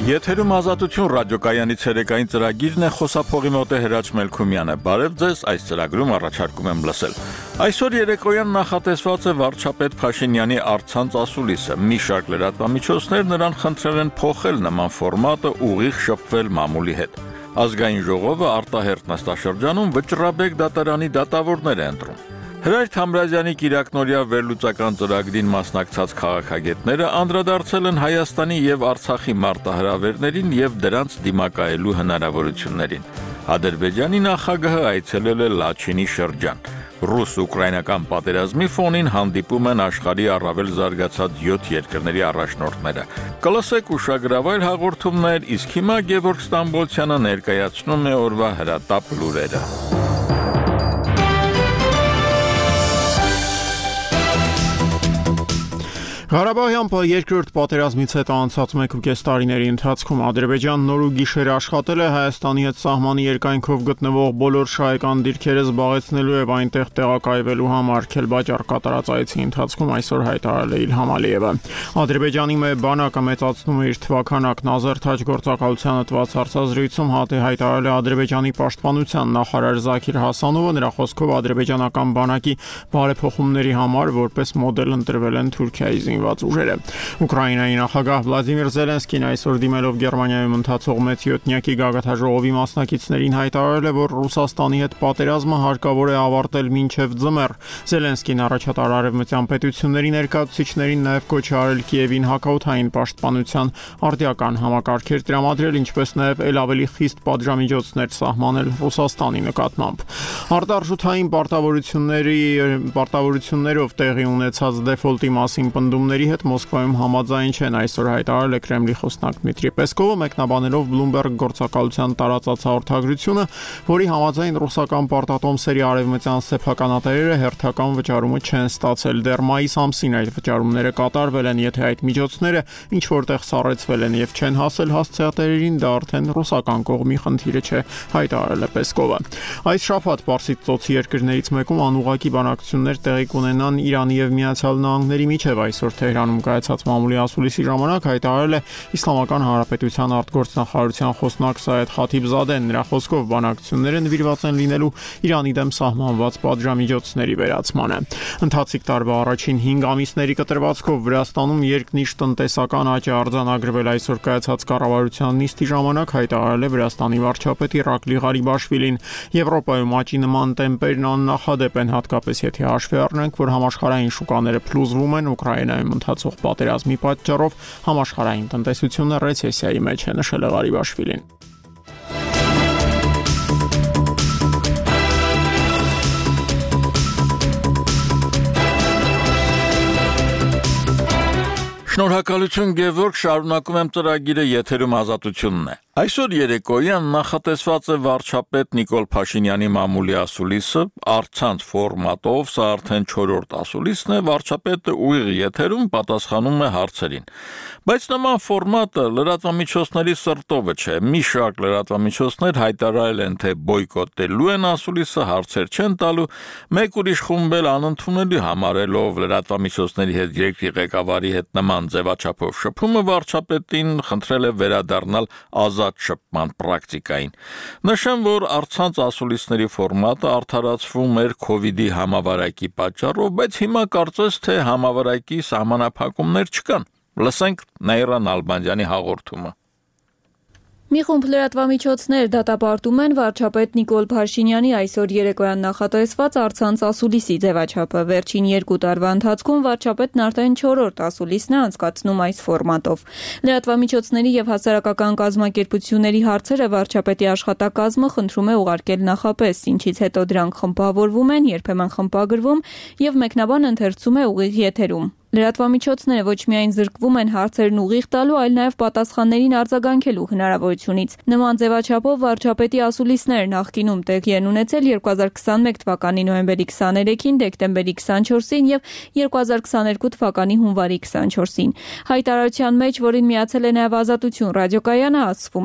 Եթերում ազատություն ռադիոկայանից երեկային ծրագիրն է, խոսափողի մոտ է Հրաչ Մելքումյանը։ Բարև ձեզ, այս ծրագրում առաջարկում եմ լսել։ Այսօր երեկոյան նախատեսված է վարչապետ Փաշինյանի առցանց ասուլիսը։ Մի շարք լրատվամիջոցներ նրան խնդրել են փոխել նման ֆորմատը, ուղիղ շփվել մամուլի հետ։ Ազգային ժողովը արտահերթ նստաշրջանում Վճռաբեկ դատարանի դատավորներ է ընտրում։ Հրայր Թամրազյանի կիրակնօրյա վերլուծական ծրագրին մասնակցած քաղաքագետները անդրադարձել են Հայաստանի եւ Արցախի մարտահրավերներին եւ դրանց դիմակայելու հնարավորություններին։ Ադրբեջանի նախագահը այցելել է Լաչինի շրջան։ Ռուս-ուկրաինական պատերազմի ֆոնին հանդիպում են աշխարհի առավել զարգացած 7 երկրների առաջնորդները։ Կլսեք ուշագրավայր հաղորդումներ, իսկ հիմա Գևորգ Ստամբոլցյանը ներկայացնում է օրվա հրատապ լուրերը։ Ղարաբաղյան երկրորդ պատերազմից հետո անցած 1.5 տարիների ընթացքում Ադրբեջանն նոր ու գիշեր աշխատել է Հայաստանի հետ սահմանի երկայնքով գտնվող բոլոր շահեկան դիրքերը զբաղեցնելու եւ այնտեղ տեղակայվելու համար Քելբաջար կատարած այցի ընթացքում այսօր հայտարարել է Իլհամ Ալիևը։ Ադրբեջանի բանակը մեծացնում է իր թվաքանակն Ազերտ հաջգործակալությանը տված հարցազրույցում հայտարարել է Ադրբեջանի պաշտպանության նախարար Զաքիր Հասանովը, նրա խոսքով ադրբեջանական բանակի բարեփոխումների համար որպես մոդել ընտրվել են Թուրքիայի ուժերը։ Ուկրաինայի նախագահ Վլադիմիր Զելենսկին այսօր դիմելով Գերմանիայում ընթացող մեծ յոթնյակի գագաթաժողովի մասնակիցներին հայտարարել է, որ Ռուսաստանի հետ պատերազմը հարկավոր է ավարտել մինչև ձմեռ։ Զելենսկին առաջատար արևմտյան պետությունների ներկայացուցիչներին նաև կոչ է արել Կիևին հակաօդային պաշտպանության արդիական համակարգեր տրամադրել, ինչպես նաև ել ավելի խիստ պատժամիջոցներ սահմանել Ռուսաստանի նկատմամբ։ Արտարժութային պարտավորություններով տեղի ունեցած դեֆոլտի մասին պնդումների հետ Մոսկվայում համաձայն չեն, այսօր հայտարարել է Կրեմլի խոսնակ Դմիտրի Պեսկովը, մեկնաբանելով Bloomberg գործակալության տարածած հաղորդագրությունը, որի համաձայն ռուսական պարտատոմսերի արևմտյան սեփականատերերը հերթական վճարումը չեն ստացել։ Դեռ մայիս ամսին այդ վճարումները կատարվել են, եթե այդ միջոցները ինչ որտեղ սառեցվել են եւ չեն հասել հասցեատերերին, դա արդեն ռուսական կողմի խնդիրը չէ, հայտարարել է Պեսկովը։ Այս շաբաթ Պարսից ծոցի երկրներից մեկում անուղղակի բանակցություններ տեղի կունենան Իրանի եւ Միացյալ Նահանգների միջև։ Այսօր Թեհրանում կայացած մամուլի ասուլիսի ժամանակ հայտարարել է Իսլամական Հանրապետության արտգործնախարարության խոսնակ Սայեդ Խաթիբզադեն։ Նրա խոսքով բանակցությունները նվիրված են լինելու Իրանի դեմ սահմանված պատժամիջոցների վերացմանը։ Ընթացիկ տարվա առաջին 5 ամիսների կտրվածքով Վրաստանում երկնիշ տնտեսական աճ է արձանագրվել։ Այսօր կայացած կառավարության նիստի ժամանակ հայտարարել է Վրաստանի վարչապետ Իրակլի Ղարիբաշվիլին։ Եվրոպայում աճի նման տեմպերն աննախադեպ են, հատկապես եթե հաշվի առնենք, որ համաշխարհային շուկաները փլուզվում են Ուկրաինայում ընթացող պատերազմի պատճառով համաշխարհային տնտեսությունը ռեցեսիայի մեջ է, նշել է Ղարիբաշվիլին։ Շնորհակալություն Գևորգ, շարունակում եմ ծրագիրը, եթերում ազատությունն է։ Այսօր երեկոյան նախատեսված է վարչապետ Նիկոլ Փաշինյանի մամուլի ասուլիսը, առցանց ֆորմատով, սա արդեն 4-րդ ասուլիսն է, վարչապետը ուղիղ եթերում պատասխանում է հարցերին։ Բայց նման ֆորմատը լրատվամիջոցների սրտովը չէ։ Մի շարք լրատվամիջոցներ հայտարարել են, թե բոյկոտելու են ասուլիսը, հարցեր չեն տալու, մեկ ուրիշ խումբ էլ անընդունելի համարելով լրատվամիջոցների հետ երկրի ղեկավարի հետ նման ձևաչափով շփումը վարչապետին խնդրել է վերադառնալ ազատ շփման պրակտիկային։ Նշեմ, որ առցանց ասուլիսների ֆորմատը արդարացվում էր COVID-ի համավարակի պատճառով, բայց հիմա կարծես թե համավարակի սահմանափակումներ չկան։ Լսենք Նաիրա Նալբանդյանի հաղորդումը։ Մի խումբ լրատվամիջոցներ դատապարտում են վարչապետ Նիկոլ Փաշինյանի այսօր երեկոյան նախատեսված առցանց ասուլիսի ձևաչափը։ Վերջին 2 տարվա ընթացքում վարչապետն արդեն 4-րդ ասուլիսն է անցկացնում այս ֆորմատով։ Լրատվամիջոցների եւ հասարակական կազմակերպությունների հարցերը վարչապետի աշխատակազմը խնդրում է ուղարկել նախապես, ինչից հետո դրանք խմբավորվում են, երբեմն խմբագրվում եւ մեկնաբան ընթերցում է ուղիղ եթերում։ Լրատվամիջոցները ոչ միայն զրկվում են հարցերն ուղիղ տալու, այլ նաև պատասխաններին արձագանքելու հնարավորությունից։ Նման ձևաչափով վարչապետի ասուլիսները նախկինում տեղի են ունեցել 2021 թվականի նոյեմբերի 23-ին, դեկտեմբերի 24-ին եւ 2022 թվականի հունվարի 24-ին։ Հայտարարության մեջ, որին միացել է նաև Ազատություն ռադիոկայանը, ասվում է.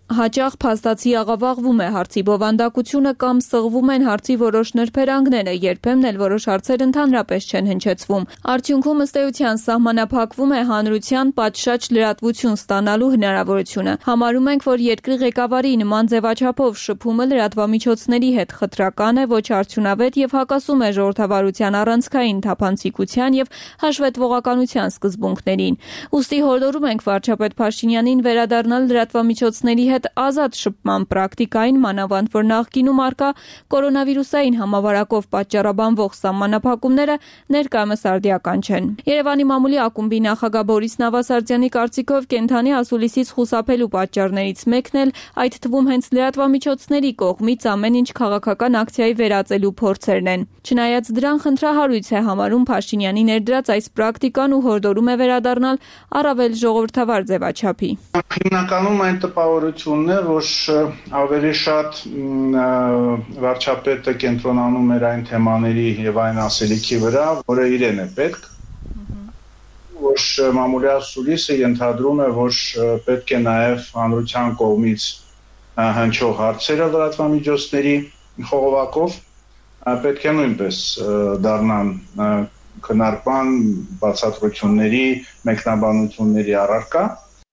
Հաճախ փաստացի աղավաղվում է հարցի բովանդակությունը կամ սղվում են հարցի որոշ նրբերանգները, երբեմն էլ որոշ հարցեր ընդհանրապես չեն հնչեցվում։ Արդյունքում ըստ էության սահմանափակվում է հանրության պատշաճ լրատվություն ստանալու հնարավորությունը։ Համարում ենք, որ երկրի ղեկավարի նման ձևաչափով շփումը լրատվամիջոցների հետ խտրական է, ոչ արդյունավետ եւ հակասում է ժողովրդավարության առանցքային թափանցիկության եւ հաշվետվողականության սկզբունքներին։ Ուստի հորդորում ենք վարչապետ Փաշինյանին վերադառնալ լրատվամիջոցների հետ ազատ շփման պրակտիկային, մանավանդ որ նախկինում արկա կորոնավիրուսային համավարակով պատճառաբանվող սահմանափակումները ներկայումս արդիական չեն։ Երևանի մամուլի ակումբի նախագահ Բորիս Նավասարդյանի կարծիքով կենդանի ասուլիսից խուսափելու պատճառներից մեկն էլ այդ թվում հենց լրատվամիջոցների կողմից ամեն ինչ քաղաքական ակցիայի վերածելու փորձերն են։ Չնայած դրան խնդրահարույց է համարում Փաշինյանի ներդրած այս պրակտիկան ու հորդորում է վերադառնալ առավել ժողովրդավար ձևաչափի։ Հիմնականում այն տպավորությունն է, որ ավելի շատ վարչապետը կենտրոնանում էր այն թեմաների եւ այն ասելիքի վրա, որը իրեն է պետք, որ մամուլի ասուլիսը ենթադրում է, որ պետք է նաեւ հանրության կողմից հնչող հարցերը լրատվամիջոցների խողովակով պետք է նույնպես դառնան քննարկման, բացատրությունների, մեկնաբանությունների առարկա։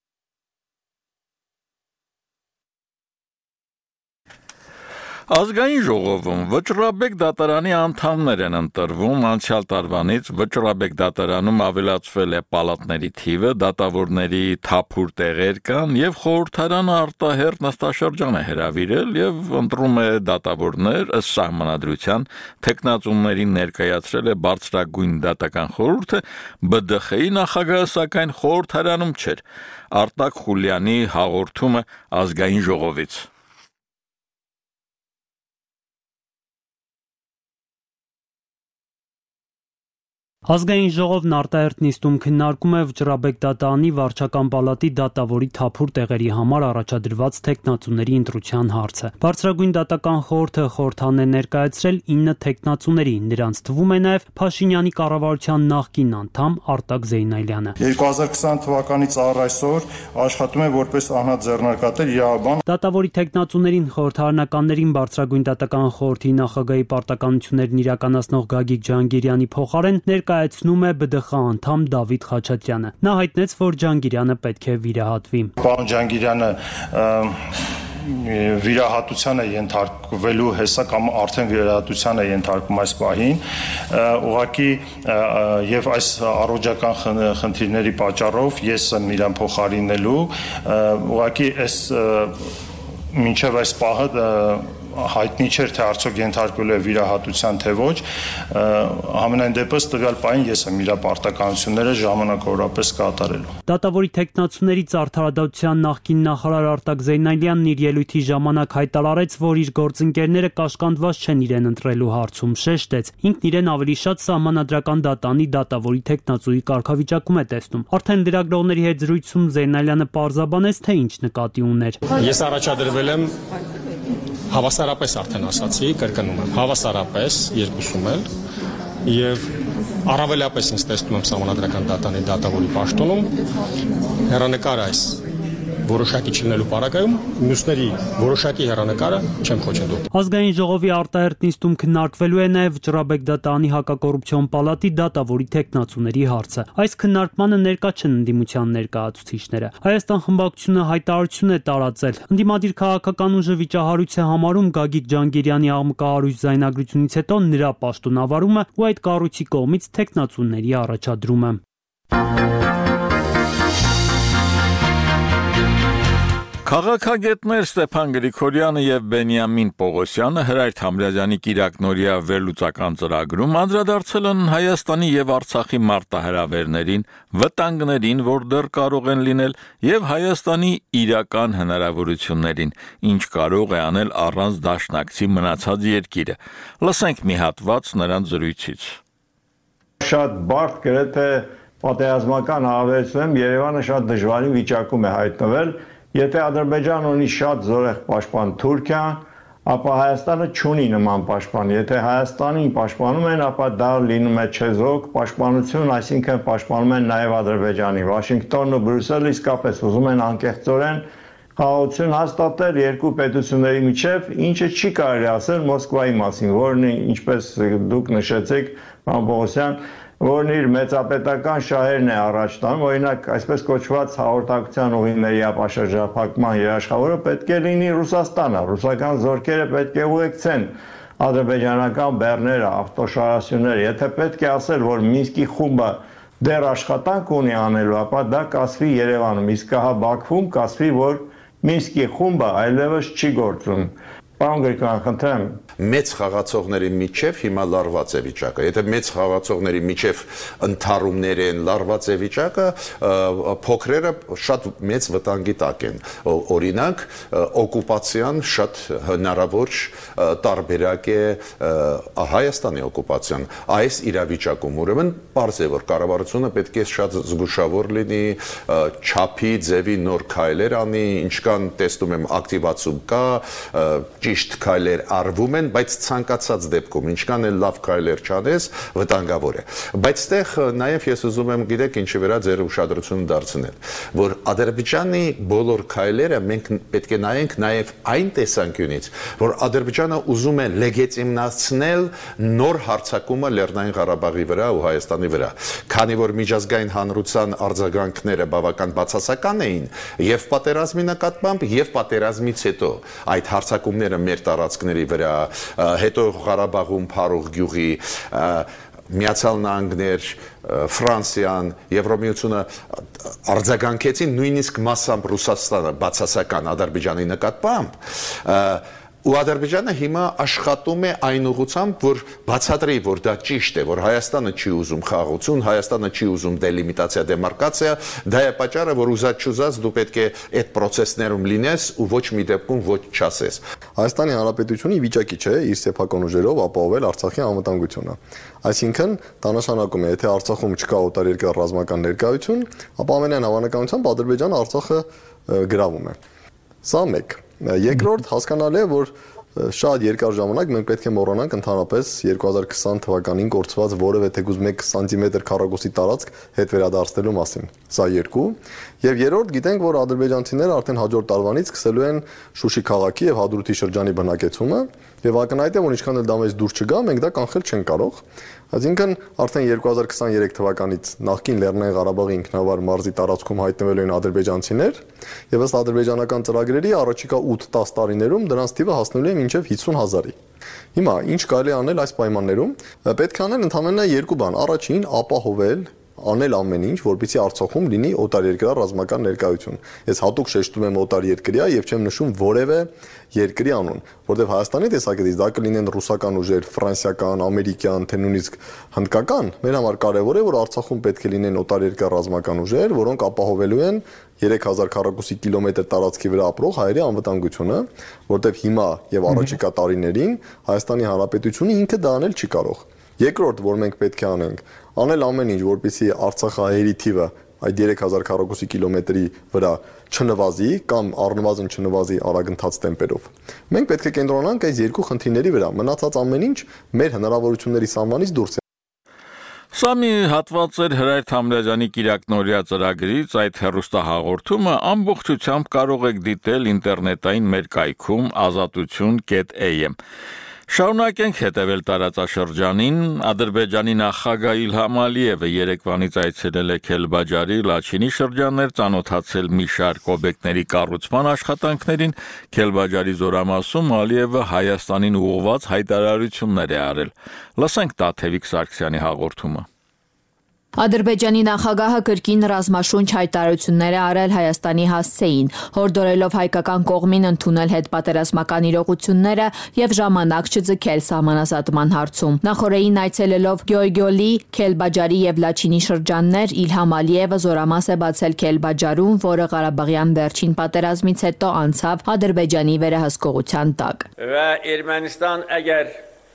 Ազգային ժողովում Վճռաբեկ դատարանի անդամներ են ընտրվում, անցյալ տարվանից Վճռաբեկ դատարանում ավելացվել է պալատների թիվը, դատավորների թափուր տեղեր կան եւ խորհրդարանը արտահերթ նստաշրջան է հրավիրել եւ ընտրում է դատավորներ ըստ սահմանադրության, թեկնածուներին ներկայացրել է բարձրագույն դատական խորհուրդը, ԲԴԽ-ի նախագահը սակայն խորհրդարանում չէր։ Արտակ Խուլյանի հաղորդումը Ազգային ժողովից։ Ազգային ժողովն արտահերթ նիստում քննարկում է Վճռաբեկ դատարանի վարչական պալատի դատավորի թափուր տեղերի համար առաջադրված թեկնածուների ընտրության հարցը։ Բարձրագույն դատական խորհուրդը խորհրդան է ներկայացրել 9 թեկնածուների, նրանց թվում է նաև Փաշինյանի կառավարության նախկին անդամ Արտակ Զեյնալյանը։ 2020 թվականից առ այսօր աշխատում է որպես անհատձեռնարկատեր իրավաբան։ Դատավորի թեկնածուներին խորհրդարանականներին բարձրագույն դատական խորհրդի նախագահի պարտականություններն իրականացնող Գագիկ Ջհանգիրյանի փոխարեն ներկայացնում է ԲԴԽ անդամ Դավիթ Խաչատյանը։ Նա հայտնեց, որ Ջհանգիրյանը պետք է վիրահատվի։ Պարոն Ջհանգիրյանը վիրահատության է ենթարկվելու հեսա կամ արդեն վիրահատության է ենթարկում այս պահին, ուղղակի եւ այս առողջական խնդիրների պատճառով ես եմ իրան փոխարինելու, ուղղակի այս մինչև այս պահը հայտնի չէր, թե արդյոք ենթարկվելու է վիրահատության, թե ոչ, համենայն դեպս տվյալ պահին ես եմ իր պարտականությունները ժամանակավորապես կատարելու։ Դատավորի թեկնածուներից Արդարադատության նախկին նախարար Արտակ Զեյնալյանն իր ելույթի ժամանակ հայտարարեց, որ իր գործընկերները կաշկանդված չեն իրեն ընտրելու հարցում, շեշտեց, ինքն իրեն ավելի շատ սահմանադրական դատանի դատավորի թեկնածուի կարգավիճակում է տեսնում։ Արդեն լրագրողների հետ զրույցում Զեյնալյանը պարզաբանեց, թե ինչ նկատի ուներ։ Ես առաջադրվել եմ հավասարապես արդեն ասացի, կրկնում եմ, հավասարապես երկուսում էլ եւ առավելապես ինձ տեսնում եմ սահմանադրական դատանի դատավորի պաշտոնում հեռանկար այս որոշակի չլինելու պարագայում մյուսների որոշակի հեռանկարը չեմ խոչընդոտում։ Ազգային ժողովի արտահերթ նիստում քննարկվելու է նաև Վճռաբեկ դատարանի հակակոռուպցիոն պալատի դատավորի թեկնածուների հարցը։ Այս քննարկմանը ներկա չեն ընդդիմության ներկայացուցիչները։ Հայաստան խմբակցությունը հայտարարություն է տարածել։ Ընդդիմադիր քաղաքական ուժը վիճահարույց է համարում Գագիկ Ջհանգիրյանի աղմկահարույց զայնագրությունից հետո նրա պաշտոնավարումը ու այդ կառույցի կողմից թեկնածուների առաջադրումը։ Քաղաքագետներ Ստեփան Գրիգորյանը եւ Բենյամին Պողոսյանը Հրայր Թամրազյանի կիրակնօրյա վերլուծական ծրագրում անդրադարձել են Հայաստանի եւ Արցախի մարտահրավերներին, վտանգներին, որ դեռ կարող են լինել, եւ Հայաստանի իրական հնարավորություններին, ինչ կարող է անել առանց դաշնակցի մնացած երկիրը։ Լսենք մի հատված նրանց զրույցից։ Շատ բարդ գրեթե պատերազմական հավերցում Երևանը շատ դժվարին վիճակում է հայտնվել։ Եթե Ադրբեջանը ունի շատ զորեղ պաշտպան Թուրքիան, ապա Հայաստանը չունի նման պաշտպան։ Եթե Հայաստանին պաշտպանում են, ապա դա լինում է չեզոք պաշտպանություն, այսինքն պաշտպանում են նաև Ադրբեջանի։ Վաշինգտոնն ու Բրյուսելը իսկապես ուզում են անկեղծորեն խաղաղություն հաստատել երկու պետությունների միջև, ինչը չի կարելի ասել Մոսկվայի մասին, որն ինչպես դուք նշեցիք, պարոն Պողոսյան, որն իր մեծապետական շահերն է առաջ տանում, օրինակ այսպես կոչված հաղորդակցության ուղիների ապաշրջափակման երաշխավորը պետք է լինի Ռուսաստանը, ռուսական զորքերը պետք է ուղեկցեն ադրբեջանական բեռները, ավտոշարասյունները, եթե պետք է ասել, որ Մինսկի խումբը դեռ աշխատանք ունի անելու, ապա դա կասվի Երևանում, իսկ հա Բաքվում կասվի, որ Մինսկի խումբը այլևս չի գործում։ Պարոն Գրիգորյան, խնդրեմ, մեծ խաղացողների միջև հիմա լարված է վիճակը։ Եթե մեծ խաղացողների միջև ընդհարումներ են, լարված է վիճակը, փոքրերը շատ մեծ վտանգի տակ են։ Օրինակ, օկուպացիան շատ հնարավոր տարբերակ է Հայաստանի օկուպացիան։ Այս իրավիճակում ուրեմն պարզ է, որ կառավարությունը պետք է շատ զգուշավոր լինի, չափի, ձևի նոր քայլեր անի, ինչքան տեսնում եմ ակտիվացում կա, ճիշտ քայլեր արվում են, բայց ցանկացած դեպքում ինչքան էլ լավ քայլեր չանես, վտանգավոր է։ Բայց այդտեղ նաև ես ուզում եմ, գիտեք, ինչի վրա ձեր ուշադրությունը դարձնել, որ Ադրբեջանի բոլոր քայլերը մենք պետք է նայենք նաև այն տեսանկյունից, որ Ադրբեջանը ուզում է լեգիտիմացնել նոր հարձակումը Լեռնային Ղարաբաղի վրա ու Հայաստանի վրա, քանի որ միջազգային հանրության արձագանքները բավական բացասական էին եւ պատերազմի նկատմամբ եւ պատերազմից հետո այդ հարձակումները մեր տարածքների վրա, հետո Ղարաբաղում Փարուղ գյուղի, Միացյալ Նահանգներ, Ֆրանսիան, Եվրոմիությունը արձագանքեցին նույնիսկ մասամբ Ռուսաստանը բացասական Ադրբեջանի նկատմամբ, ու Ադրբեջանը հիմա աշխատում է այն ուղղությամբ, որ բացատրի, որ դա ճիշտ է, որ Հայաստանը չի ուզում խաղաղություն, Հայաստանը չի ուզում դելիմիտացիա, դեմարկացիա, դա է պատճառը, որ ուզած դու պետք է այդ process-ներում լինես ու ոչ մի դեպքում ոչ չասես։ Հայաստանի Հանրապետությունը ի վիճակի չէ իր սեփական ուժերով ապահովել Արցախի անվտանգությունը։ Այսինքն, դա նշանակում է, եթե Արցախում չկա օտարերկրյա ռազմական ներկայություն, ապա ամենայն հավանականությամբ Ադրբեջանը Արցախը գրավում է։ Սա մեկ։ Երկրորդ, հասկանալի է, որ շատ երկար ժամանակ մենք պետք է մոռանանք ընդհանրապես 2020 թվականին կորցված որևէ թեկուզ 1 սանտիմետր քառակուսի տարածք հետ վերադարձնելու մասին։ Սա երկու։ Եվ երրորդ, գիտենք, որ ադրբեջանցիները արդեն հաջորդ տարվանից սկսելու են Շուշի քաղաքի եւ Հադրութի շրջանի բնակեցումը, եւ ակնհայտ է, որ ինչքան էլ դա մեզ դուր չգա, մենք դա կանխել չենք կարող։ Այսինքն արդեն 2023 թվականից նախկին Լեռնային Ղարաբաղի ինքնավար մարզի տարածքում հայտնվելու են ադրբեջանցիներ, եւ ըստ ադրբեջանական ծրագրերի առաջիկա 8-10 տարիներում դրանց թիվը հասնելու է մինչև 50,000-ի։ Հիմա ինչ կարելի անել այս պայմաններում։ Պետք է անել ընդհանրապես երկու բան։ Առաջին, ապահովել անել ամեն ինչ, որպեսզի Արցախում լինի օտարերկրյա ռազմական ներկայություն։ Ես հատուկ շեշտում եմ օտարերկրյա եւ չեմ նշում որևէ երկրի անուն, որտեղ Հայաստանի տեսակետից դա կլինեն ռուսական ուժեր, ֆրանսիական, ամերիկյան, թե նույնիսկ հնդկական, մեր համար կարևոր է, որ Արցախում պետք է լինեն օտարերկրյա ռազմական ուժեր, որոնք ապահովելու են 3000 քառակուսի կիլոմետր տարածքի վրա ապրող հայերի անվտանգությունը, որտեղ հիմա եւ առաջիկա տարիներին Հայաստանի Հանրապետությունը ինքը դա անել չի կարող։ Երկրորդ, որ մենք պետք է անենք, անել ամեն ինչ, որպեսզի Արցախահայերի թիվը այդ 3000 քառակուսի կիլոմետրի վրա չնվազի կամ առնվազն չնվազի արագընթաց տեմպերով։ Մենք պետք է կենտրոնանանք այս երկու խնդիրների վրա, մնացած ամեն ինչ մեր հնարավորությունների սահմանից դուրս է։ Սա մի հատված էր Հրայր Թամրազյանի Կիրակնորիա ծրագրից, այդ հեռուստահաղորդումը ամբողջությամբ կարող եք դիտել ինտերնետային մեր կայքում azatutun.am։ Շարունակենք հետևել տարածաշրջանին, Ադրբեջանի նախագահ Իլհամ Ալիևը երեկվանից այցելել է Քելբաջարի, Լաչինի շրջաններ, ծանոթացել մի շարք օբյեկտների կառուցման աշխատանքներին, Քելբաջարի զորամասում Ալիևը Հայաստանին ուղղված հայտարարություններ է արել։ Լսենք Տաթևիկ Սարգսյանի հաղորդումը։ Ադրբեջանի նախագահը կրկին ռազմաշունչ հայտարարություններ է արել Հայաստանի հասցեին, հորդորելով հայկական կողմին ընդունել հետպատերազմական իրողությունները եւ ժամանակ չձգել սահմանազատման հարցում։ Նախորդին այցելելով Գյոյգյոլի, Քելբաջարի եւ Լաչինի շրջաններ, Իլհամ Ալիևը զորամաս է բացել Քելբաջարում, որը Ղարաբաղյան վերջին պատերազմից հետո անցավ Ադրբեջանի վերահսկողության տակ։ Və Ermənistan əgər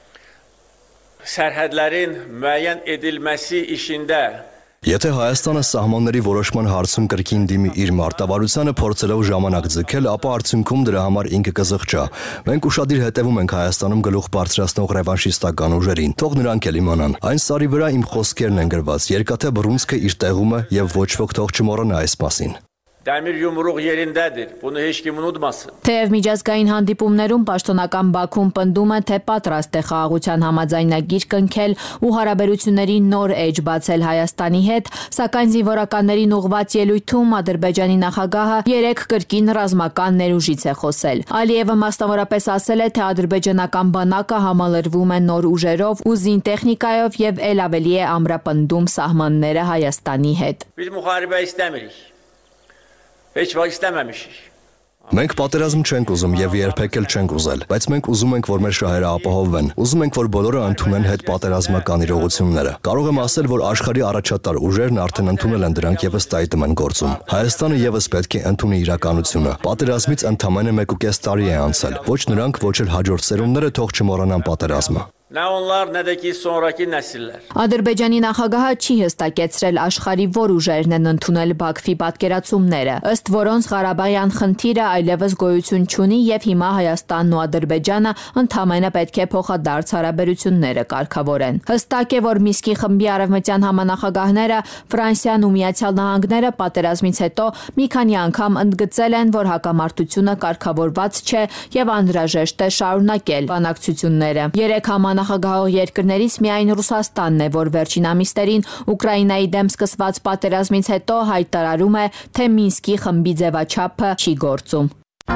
sərhədlərin müəyyən edilməsi işində Եթե Հայաստանը սահմանների որոշման հարցում կրկին դիմի իր մարտավարությանը փորձելով ժամանակ ձգել, ապա արդյունքում դրա համար ինքը կզղջա։ Մենք ուշադիր հետևում ենք Հայաստանում գլուխ բարձրացնող ռևանշիստական ուժերին։ Թող նրանք էլ իմանան։ Այն սարի վրա իմ խոսքերն են գրված. երկաթե բռունցքը իր տեղում է եւ ոչ ոք թող չմոռանա այս մասին։ Demir yumruq yerindədir. Bunu heç kim unutmasın. Թեև միջազգային հանդիպումներում պաշտոնական Բաքուն պնդում է, թե պատրաստ է խաղաղության համաձայնագիր կնքել ու հարաբերությունների նոր էջ բացել Հայաստանի հետ, սակայն զինվորականներին ուղղված ելույթում Ադրբեջանի նախագահը 3 կրկին ռազմական ներուժից է խոսել։ Ալիևը մասնավորապես ասել է, թե ադրբեջանական բանակը համալրվում է նոր ուժերով ու զինտեխնիկայով եւ ել ավելի է ամրապնդում սահմանները Հայաստանի հետ։ Biz müharibə istəmirik. Heç vaxt istəməmişik. Մենք պատերազմ չենք ուզում եւ երբեք էլ չենք ուզել, բայց մենք ուզում ենք, որ մեր շահերը ապահովվեն։ Ուզում ենք, որ բոլորը ընդունեն հետ պատերազմական իրողությունները։ Կարող եմ ասել, որ աշխարհի առաջատար ուժերն արդեն ընդունել են դրանք եւ ըստ այդմ են գործում։ Հայաստանը եւս պետք է ընդունի իրականությունը։ Պատերազմից ընդամենը 1.5 տարի է անցել։ Ոչ նրանք, ոչ էլ հաջորդ սերունդները թող չմոռանան պատերազմը։ Nə onlar, nə də ki sonraki nəsillər. Ադրբեջանի նախագահը չի հստակեցրել աշխարհի որ ուժերն են ընդունել Բաքվի պատկերացումները, ըստ որոնց Ղարաբաղյան խնդիրը այլևս գոյություն չունի եւ հիմա Հայաստանն ու Ադրբեջանը ընդամենը պետք է փոխադարձ հարաբերությունները կարգավորեն։ Հստակ է, որ Միսկի խմբի արևմտյան համանախագահները Ֆրանսիան ու Միացյալ Նահանգները պատերազմից հետո մի քանի անգամ ընդգծել են, որ հակամարտությունը կարգավորված չէ եւ անհրաժեշտ է շարունակել բանակցությունները։ Երեք նախագահող երկրներից միայն Ռուսաստանն է, որ վերջին ամիսներին Ուկրաինայի դեմ սկսված պատերազմից հետո հայտարարում է, թե Մինսկի խմբի ձևաչափը չի գործում։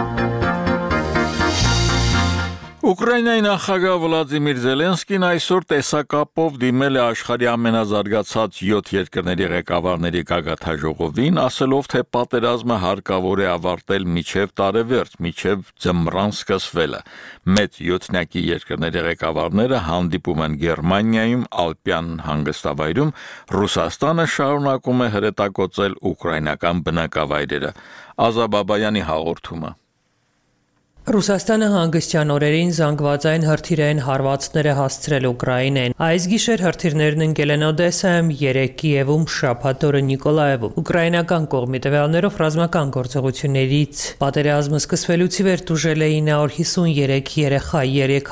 Ուկրաինայի նախագահ Վլադիմիր Զելենսկին այսօր տեսակապով դիմել է աշխարհի ամենազարգացած 7 երկրների ղեկավարների գագաթնաժողովին, ասելով, թե պատերազմը հարկավոր է ավարտել մինչև տարեվերջ, մինչև ձմռան սկսվելը։ Մեծ 7-նակի երկրների ղեկավարները հանդիպում են Գերմանիայում, Ալպյան հանգստավայրում, Ռուսաստանը շարունակում է հրետակոծել ուկրաինական բնակավայրերը։ Ազաբաբայանի հաղորդումը։ Ռուսաստանը հանգստյան օրերին զանգվածային հրթիռային հարվածներ է հասցրել Ուկրաինային։ Այս գիշեր հրթիռներն ընկել են Օդեսայում, 3 Կիևում, շաբաթ օրը Նիկոլաևում։ Ուկրաինական կողմի տվյալներով ռազմական գործողություններից պատերազմը սկսվելուց ի վեր տուժել է 953 երեխա,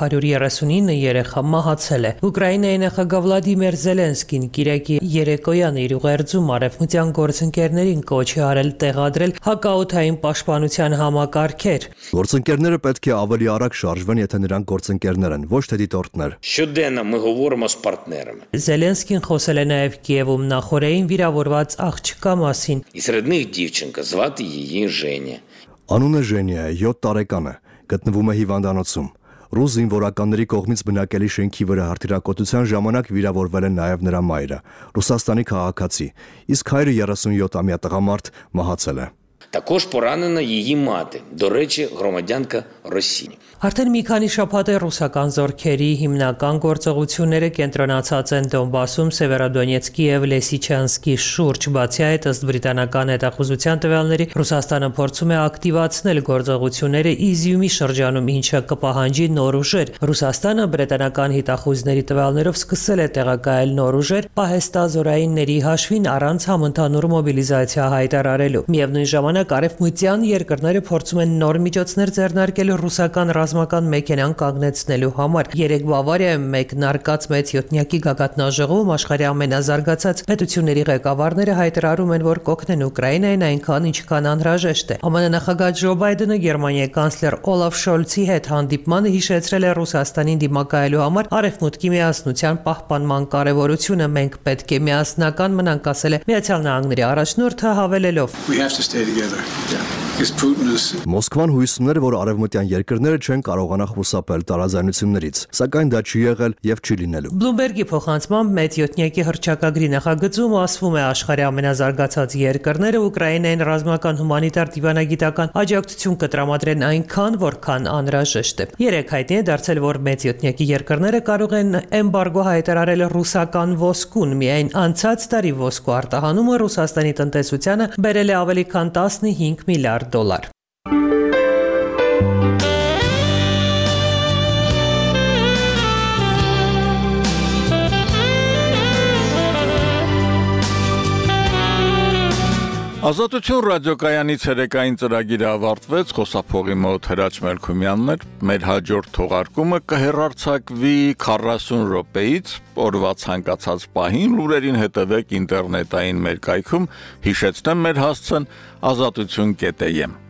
339 երեխա մահացել է։ Ուկրաինայի նախագահ Վլադիմիր Զելենսկին կիրակի երեկոյան իր ուղերձում արևմտյան գործընկերներին կոչ է արել տեղադրել հակաօդային պաշտպանության համակարգեր։ Գործընկերները պետք է ավելի արագ շարժվեն, եթե նրանք գործընկերներ են, ոչ թե դիտորդներ։ Щоденно ми говоримо з партнерами. Զելենսկին խոսել է նաև Կիևում նախորդին վիրավորված աղջկա մասին։ І серед них дівчинка, звати її Женя. Անունը Ժենիա է, 7 տարեկան է, գտնվում է հիվանդանոցում։ Ռուս զինվորականների կողմից բնակելի շենքի վրա հրթիռակոծության ժամանակ վիրավորվել է նաև նրա մայրը, Ռուսաստանի քաղաքացի, իսկ հայրը 37-ամյա տղամարդ մահացել է։ Також поранена її мати, до речі, громадянка Росії. Արդեն մի քանի շաբաթ է ռուսական զորքերի հիմնական գործողությունները կենտրոնացած են Դոնբասում, Սևերոդոնեցկի եւ Լեսիչանսկի շուրջ։ Բացի այդ, ըստ բրիտանական հետախուզության տվյալների, Ռուսաստանը փորձում է ակտիվացնել գործողությունները Իզիումի շրջանում, ինչը կպահանջի նոր ուժեր։ Ռուսաստանը բրիտանական հետախուզների տվյալներով սկսել է տեղակայել նոր ուժեր պահեստազորայինների հաշվին առանց համընդհանուր մոբիլիզացիա հայտարարելու։ Միևնույն ժամանակ արևմտյան երկրները փորձում են նոր միջոցներ ձեռնարկել ռուսական ռազմական մեքենան կանգնեցնելու համար։ Երեք Բավարիայում մեկնարկած մեծ 7-յակի գագաթնաժողովում աշխարհի ամենազարգացած պետությունների ղեկավարները հայտարարում են, որ կօգնեն Ուկրաինային այնքան, ինչքան անհրաժեշտ է։ ԱՄՆ նախագահ Ջո Բայդենը Գերմանիայի կանցլեր Օլաֆ Շոլցի հետ հանդիպմանը հիշեցրել է Ռուսաստանին դիմակայելու համար արևմուտքի միասնության պահպանման կարևորությունը։ Մենք պետք է միասնական մնանք, ասել է Միացյալ Նահանգների առաջնորդը, հավելելով. Մոսկվան հույս ուներ, որ արևմտյան երկրները չեն կարողանա խուսափել տարաձայնություններից, սակայն դա չի եղել եւ չի լինելու։ Բլումբերգի փոխանցմամբ մեծ 7-յակի հռչակագրի նախագծում ասվում է աշխարհի ամենազարգացած երկրները Ուկրաինային ռազմական հումանիտար դիվանագիտական աջակցություն կտրամադրեն այնքան, որքան անհրաժեշտ է։ Երեք հայտնի է դարձել, որ մեծ 7-յակի երկրները կարող են էմբարգո հայտարարել ռուսական ոսկուն։ Միայն անցած տարի ոսկու արտահանումը Ռուսաստանի տնտեսությանը բերել է ավելի քան 15 միլիարդ դոլար։ Ազատություն ռադիոկայանի ցերեկային ծրագիրը ավարտվեց, խոսափողի մոտ Հրաչ Մելքումյանն էր, մեր հաջորդ թողարկումը կհեռարձակվի 40 րոպեից, օրվա ցանկացած պահին լուրերին հետևեք ինտերնետային մեր կայքում, հիշեցնեմ մեր հասցեն azatutun.am